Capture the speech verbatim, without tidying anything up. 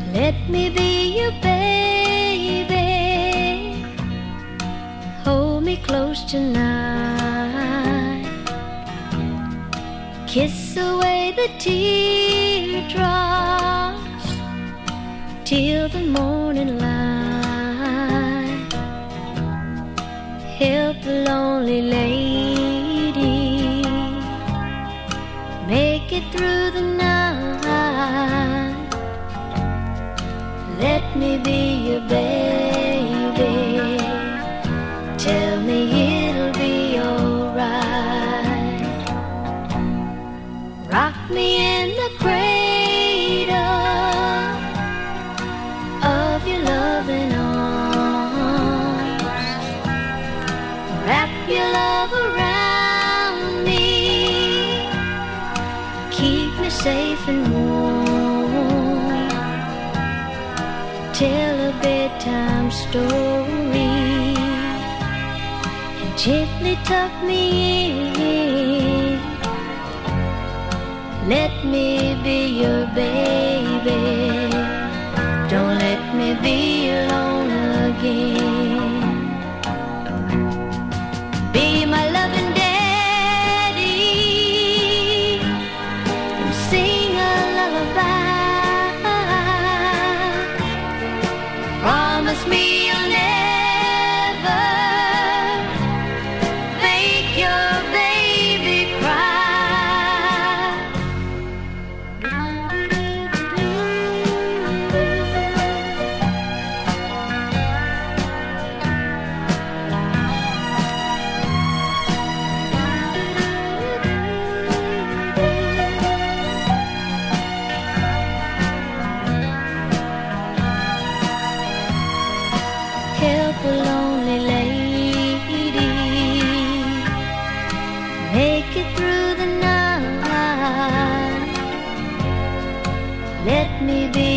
Let me be your baby, hold me close tonight, kiss away the teardrops till the morning light. Help the lonely lady make it through the night. Let me be your baby, tell me it'll be alright. Rock me in the cradle of your loving arms, wrap your love around me, keep me safe and warm. Tell a bedtime story and gently tuck me in. Let me be your baby, don't let me be alone again. Be my loving daddy and sing a lullaby. Promise me you'll never make your baby cry. Help a lonely lady make it through the night. Let me be